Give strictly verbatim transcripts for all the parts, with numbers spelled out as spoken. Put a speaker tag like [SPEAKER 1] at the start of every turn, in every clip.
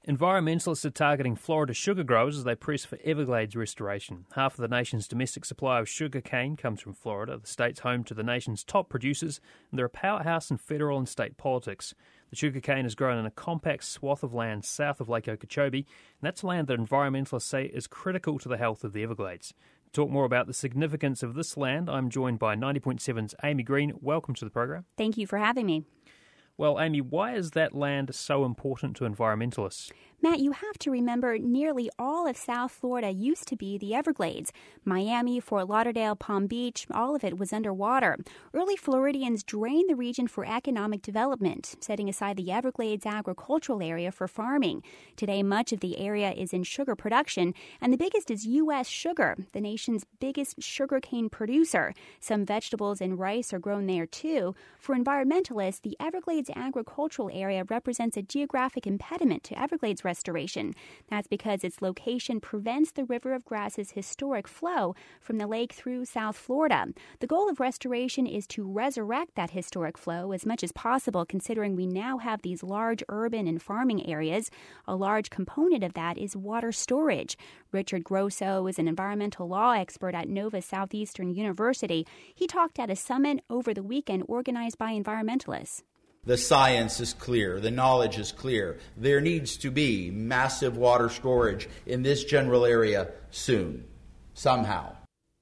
[SPEAKER 1] Environmentalists are targeting Florida sugar growers as they press for Everglades restoration. Half of the nation's domestic supply of sugar cane comes from Florida. The state's home to the nation's top producers, and they're a powerhouse in federal and state politics. The sugar cane is grown in a compact swath of land south of Lake Okeechobee, and that's land that environmentalists say is critical to the health of the Everglades. To talk more about the significance of this land, I'm joined by ninety point seven's Amy Green. Welcome to the program.
[SPEAKER 2] Thank you for having me.
[SPEAKER 1] Well, Amy, why is that land so important to environmentalists?
[SPEAKER 2] Matt, you have to remember nearly all of South Florida used to be the Everglades. Miami, Fort Lauderdale, Palm Beach, all of it was underwater. Early Floridians drained the region for economic development, setting aside the Everglades agricultural area for farming. Today, much of the area is in sugar production, and the biggest is U S Sugar, the nation's biggest sugarcane producer. Some vegetables and rice are grown there, too. For environmentalists, the Everglades agricultural area represents a geographic impediment to Everglades restoration. That's because its location prevents the River of Grass's historic flow from the lake through South Florida. The goal of restoration is to resurrect that historic flow as much as possible, considering we now have these large urban and farming areas. A large component of that is water storage. Richard Grosso is an environmental law expert at Nova Southeastern University. He talked at a summit over the weekend organized by environmentalists.
[SPEAKER 3] The science is clear. The knowledge is clear. There needs to be massive water storage in this general area soon, somehow.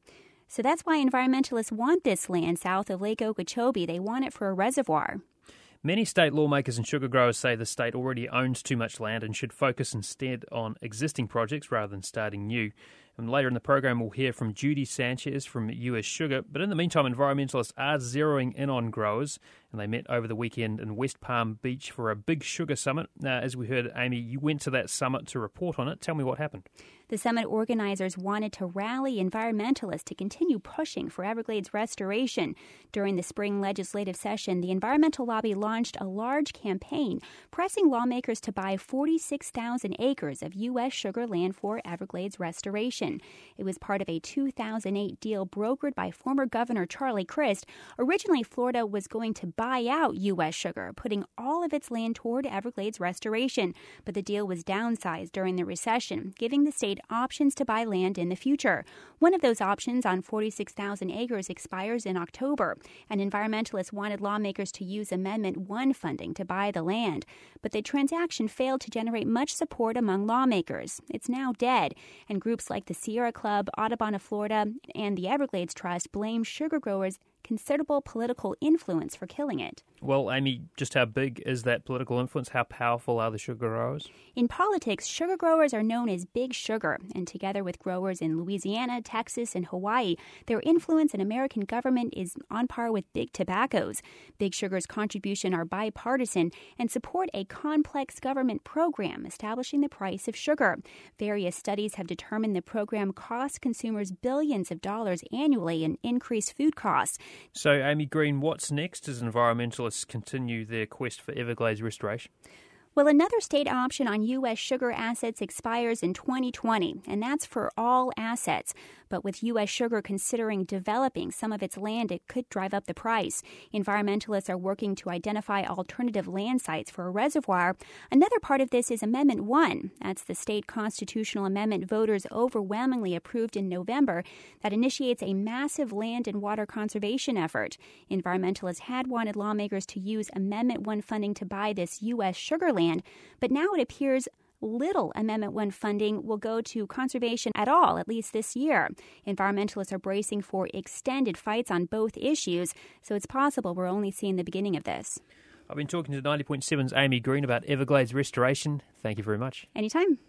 [SPEAKER 2] So that's why environmentalists want this land south of Lake Okeechobee. They want it for a reservoir.
[SPEAKER 1] Many state lawmakers and sugar growers say the state already owns too much land and should focus instead on existing projects rather than starting new. And later in the program, we'll hear from Judy Sanchez from U S Sugar. But in the meantime, environmentalists are zeroing in on growers, and they met over the weekend in West Palm Beach for a big sugar summit. Now, as we heard, Amy, you went to that summit to report on it. Tell me what happened.
[SPEAKER 2] The summit organizers wanted to rally environmentalists to continue pushing for Everglades restoration. During the spring legislative session, the environmental lobby launched a large campaign pressing lawmakers to buy forty-six thousand acres of U S sugar land for Everglades restoration. It was part of a two thousand eight deal brokered by former Governor Charlie Crist. Originally, Florida was going to buy out U S Sugar, putting all of its land toward Everglades restoration. But the deal was downsized during the recession, giving the state options to buy land in the future. One of those options on forty-six thousand acres expires in October, and environmentalists wanted lawmakers to use Amendment one funding to buy the land. But the transaction failed to generate much support among lawmakers. It's now dead, and groups like the Sierra Club, Audubon of Florida, and the Everglades Trust blame sugar growers' considerable political influence for killing it.
[SPEAKER 1] Well, Amy, just how big is that political influence? How powerful are the sugar growers?
[SPEAKER 2] In politics, sugar growers are known as Big Sugar, and together with growers in Louisiana, Texas, and Hawaii, their influence in American government is on par with Big Tobacco's. Big Sugar's contribution are bipartisan and support a complex government program establishing the price of sugar. Various studies have determined the program costs consumers billions of dollars annually in increased food costs.
[SPEAKER 1] So, Amy Green, what's next as environmentalists continue their quest for Everglades restoration?
[SPEAKER 2] Well, another state option on U S sugar assets expires in twenty twenty, and that's for all assets. But with U S Sugar considering developing some of its land, it could drive up the price. Environmentalists are working to identify alternative land sites for a reservoir. Another part of this is Amendment one. That's the state constitutional amendment voters overwhelmingly approved in November that initiates a massive land and water conservation effort. Environmentalists had wanted lawmakers to use Amendment one funding to buy this U S sugar land, but now it appears little Amendment one funding will go to conservation at all, at least this year. Environmentalists are bracing for extended fights on both issues, so it's possible we're only seeing the beginning of this.
[SPEAKER 1] I've been talking to ninety point seven's Amy Green about Everglades restoration. Thank you very much.
[SPEAKER 2] Anytime.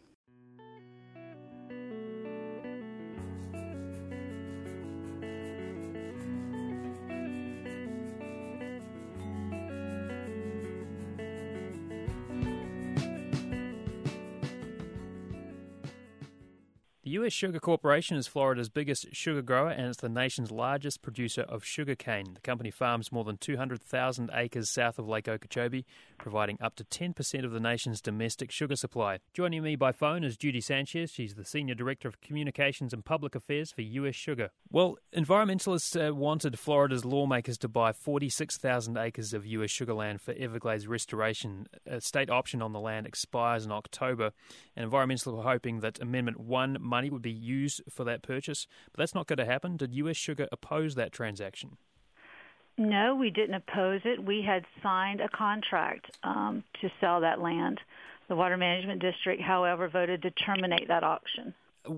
[SPEAKER 1] The The U S. Sugar Corporation is Florida's biggest sugar grower and it's the nation's largest producer of sugar cane. The company farms more than two hundred thousand acres south of Lake Okeechobee, providing up to ten percent of the nation's domestic sugar supply. Joining me by phone is Judy Sanchez. She's the Senior Director of Communications and Public Affairs for U S. Sugar. Well, environmentalists uh, wanted Florida's lawmakers to buy forty-six thousand acres of U S sugar land for Everglades restoration. A state option on the land expires in October, and environmentalists were hoping that Amendment one money would be used for that purchase, but that's not going to happen. Did U S. Sugar oppose that transaction?
[SPEAKER 4] No, we didn't oppose it. We had signed a contract um, to sell that land. The Water Management District, however, voted to terminate that auction.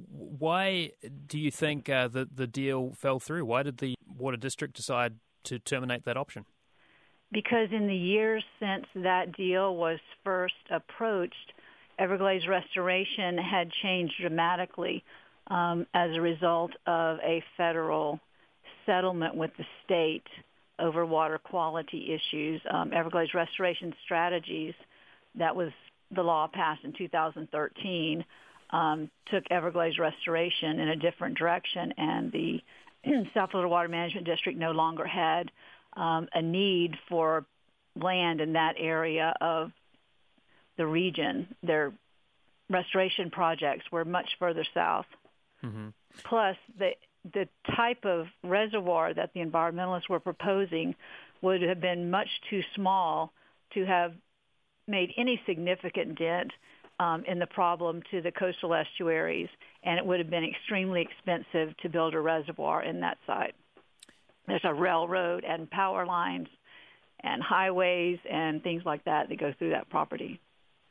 [SPEAKER 1] Why do you think uh, the, the deal fell through? Why did the Water District decide to terminate that option?
[SPEAKER 4] Because in the years since that deal was first approached, Everglades restoration had changed dramatically um, as a result of a federal settlement with the state over water quality issues. Um, Everglades Restoration Strategies, that was the law passed in two thousand thirteen, um, took Everglades restoration in a different direction, and the South Florida Water Management District no longer had um, a need for land in that area of the region. Their restoration projects were much further south. Mm-hmm. Plus, the the type of reservoir that the environmentalists were proposing would have been much too small to have made any significant dent um, in the problem to the coastal estuaries, and it would have been extremely expensive to build a reservoir in that site. There's a railroad and power lines and highways and things like that that go through that property.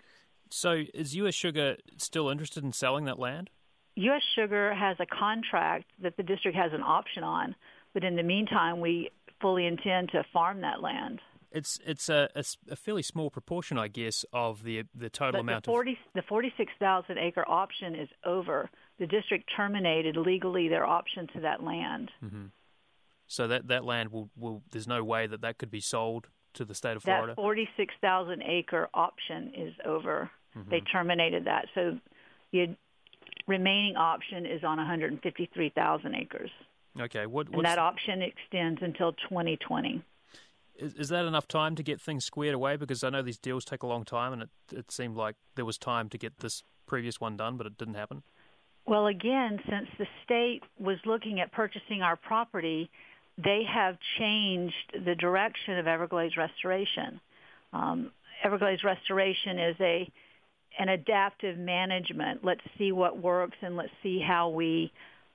[SPEAKER 1] So is U S. Sugar still interested in selling that land?
[SPEAKER 4] U S. Sugar has a contract that the district has an option on, but in the meantime, we fully intend to farm that land.
[SPEAKER 1] It's it's a, a, a fairly small proportion, I guess, of the the total
[SPEAKER 4] but
[SPEAKER 1] amount
[SPEAKER 4] the forty,
[SPEAKER 1] of...
[SPEAKER 4] The forty-six thousand acre option is over. The district terminated legally their option to that land.
[SPEAKER 1] Mm-hmm. So that, that land, will, will there's no way that that could be sold to the state of Florida?
[SPEAKER 4] That forty-six thousand acre option is over. Mm-hmm. They terminated that. So the remaining option is on one hundred fifty-three thousand acres.
[SPEAKER 1] Okay. What,
[SPEAKER 4] and that option extends until twenty twenty.
[SPEAKER 1] Is, is that enough time to get things squared away? Because I know these deals take a long time, and it, it seemed like there was time to get this previous one done, but it didn't happen.
[SPEAKER 4] Well, again, since the state was looking at purchasing our property, they have changed the direction of Everglades restoration. Um, Everglades restoration is a an adaptive management. Let's see what works and let's see how we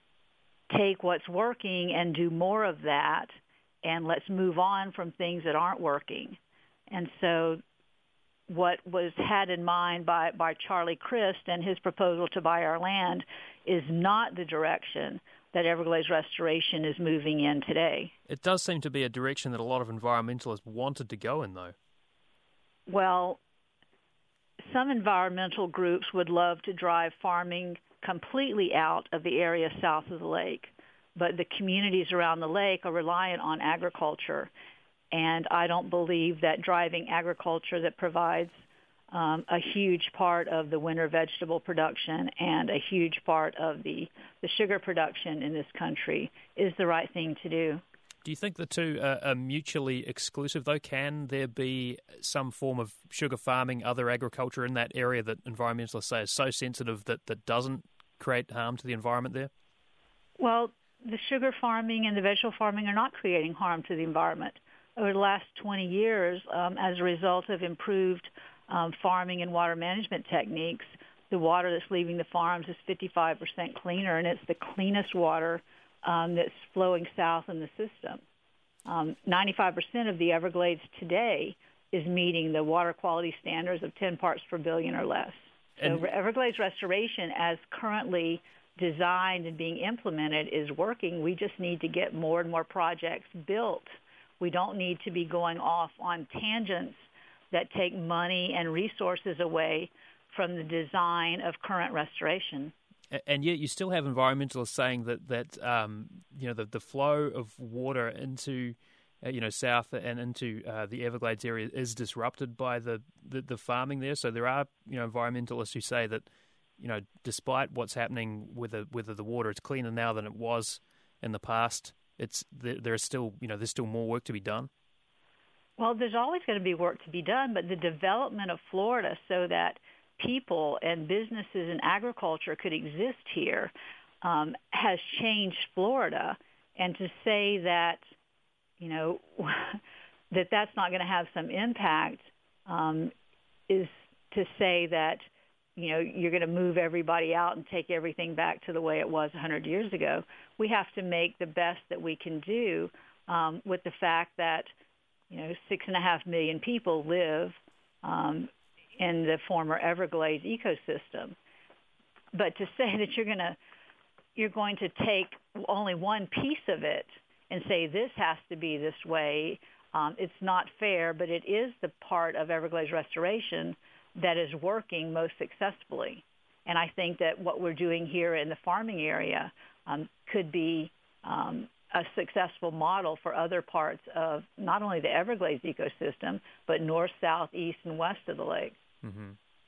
[SPEAKER 4] take what's working and do more of that, and let's move on from things that aren't working. And so what was had in mind by, by Charlie Crist and his proposal to buy our land is not the direction that Everglades restoration is moving in today.
[SPEAKER 1] It does seem to be a direction that a lot of environmentalists wanted to go in, though.
[SPEAKER 4] Well, some environmental groups would love to drive farming completely out of the area south of the lake, but the communities around the lake are reliant on agriculture, and I don't believe that driving agriculture that provides um, a huge part of the winter vegetable production and a huge part of the, the sugar production in this country is the right thing to do.
[SPEAKER 1] Do you think the two are, are mutually exclusive, though? Can there be some form of sugar farming, other agriculture in that area that environmentalists say is so sensitive that, that doesn't create harm to the environment there?
[SPEAKER 4] Well, the sugar farming and the vegetable farming are not creating harm to the environment. Over the last twenty years, um, as a result of improved um, farming and water management techniques, the water that's leaving the farms is fifty-five percent cleaner, and it's the cleanest water Um, that's flowing south in the system. Um, ninety-five percent of the Everglades today is meeting the water quality standards of ten parts per billion or less. And so Everglades restoration, as currently designed and being implemented, is working. We just need to get more and more projects built. We don't need to be going off on tangents that take money and resources away from the design of current restoration.
[SPEAKER 1] And yet you still have environmentalists saying that, that um, you know, the, the flow of water into, uh, you know, south and into uh, the Everglades area is disrupted by the, the, the farming there. So there are, you know, environmentalists who say that you know, despite what's happening with the, whether the water is cleaner now than it was in the past, it's there is still, you know, there's still more work to be done?
[SPEAKER 4] Well, there's always going to be work to be done, but the development of Florida so that people and businesses and agriculture could exist here um, has changed Florida. And to say that, you know, that that's not going to have some impact um, is to say that, you know, you're going to move everybody out and take everything back to the way it was one hundred years ago. We have to make the best that we can do um, with the fact that, you know, six and a half million people live um, in the former Everglades ecosystem. But to say that you're going to you're going to take only one piece of it and say this has to be this way, um, it's not fair. But it is the part of Everglades restoration that is working most successfully. And I think that what we're doing here in the farming area um, could be um, a successful model for other parts of not only the Everglades ecosystem, but north, south, east, and west of the lake.
[SPEAKER 1] Mm-hmm.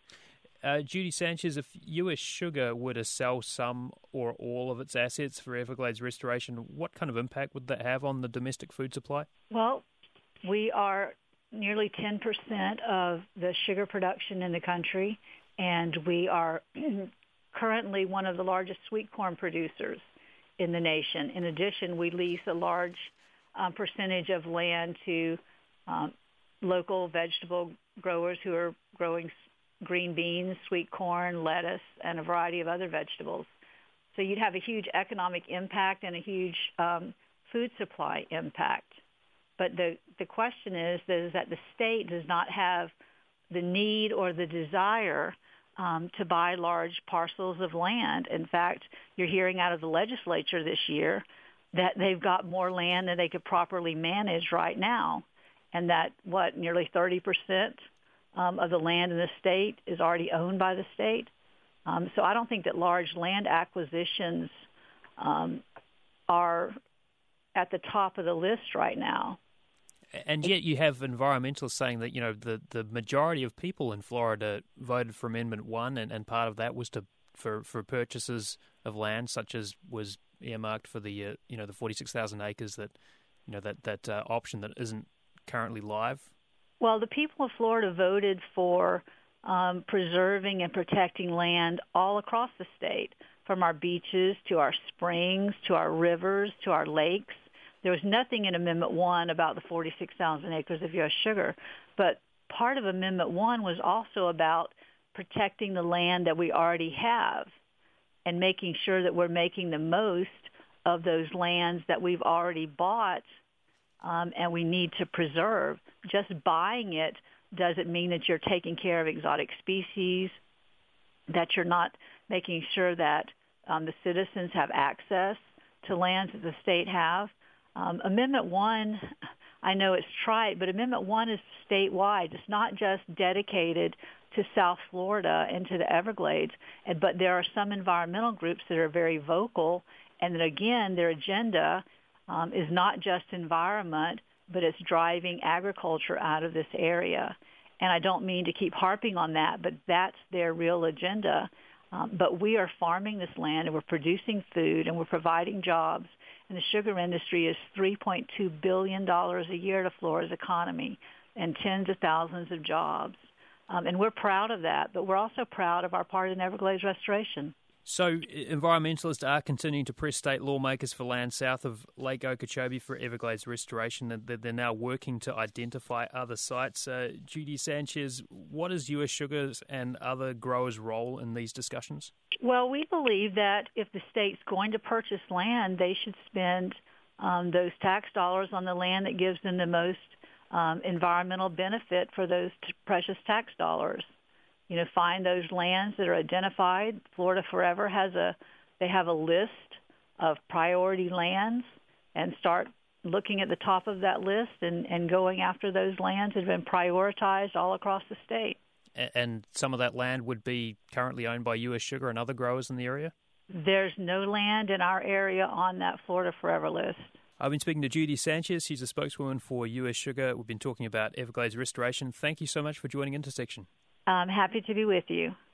[SPEAKER 1] Uh, Judy Sanchez, if U S Sugar were to sell some or all of its assets for Everglades restoration, what kind of impact would that have on the domestic food supply?
[SPEAKER 4] Well, we are nearly ten percent of the sugar production in the country, and we are currently one of the largest sweet corn producers in the nation. In addition, we lease a large um, percentage of land to um, local vegetable growers who are growing green beans, sweet corn, lettuce, and a variety of other vegetables. So you'd have a huge economic impact and a huge um, food supply impact. But the, the question is, is that the state does not have the need or the desire um, to buy large parcels of land. In fact, you're hearing out of the legislature this year that they've got more land than they could properly manage right now, and that, what, nearly thirty percent um, of the land in the state is already owned by the state. Um, so I don't think that large land acquisitions um, are at the top of the list right now.
[SPEAKER 1] And yet you have environmentalists saying that, you know, the, the majority of people in Florida voted for Amendment one, and, and part of that was to for, for purchases of land, such as was earmarked for the, uh, you know, the forty-six thousand acres that, you know, that, that uh, option that isn't currently live.
[SPEAKER 4] Well, the people of Florida voted for um, preserving and protecting land all across the state, from our beaches to our springs to our rivers to our lakes. There was nothing in Amendment one about the forty-six thousand acres of U S sugar, but part of Amendment one was also about protecting the land that we already have and making sure that we're making the most of those lands that we've already bought um, and we need to preserve. Just buying it doesn't mean that you're taking care of exotic species, that you're not making sure that um, the citizens have access to lands that the state have. Um, Amendment one, I know it's trite, but Amendment one is statewide. It's not just dedicated to South Florida and to the Everglades, and, but there are some environmental groups that are very vocal, and that, again, their agenda um, is not just environment, but it's driving agriculture out of this area. And I don't mean to keep harping on that, but that's their real agenda. Um, but we are farming this land, and we're producing food, and we're providing jobs. And the sugar industry is three point two billion dollars a year to Florida's economy and tens of thousands of jobs. Um, and we're proud of that, but we're also proud of our part in Everglades restoration.
[SPEAKER 1] So environmentalists are continuing to press state lawmakers for land south of Lake Okeechobee for Everglades restoration. They're now working to identify other sites. Uh, Judy Sanchez, what is U S Sugar's and other growers' role in these discussions?
[SPEAKER 4] Well, we believe that if the state's going to purchase land, they should spend um, those tax dollars on the land that gives them the most um, environmental benefit for those t- precious tax dollars. You know, find those lands that are identified. Florida Forever has a, they have a list of priority lands, and start looking at the top of that list and, and going after those lands that have been prioritized all across the state.
[SPEAKER 1] And some of that land would be currently owned by U S Sugar and other growers in the area?
[SPEAKER 4] There's no land in our area on that Florida Forever list.
[SPEAKER 1] I've been speaking to Judy Sanchez. She's a spokeswoman for U S Sugar. We've been talking about Everglades restoration. Thank you so much for joining Intersection.
[SPEAKER 4] I'm happy to be with you.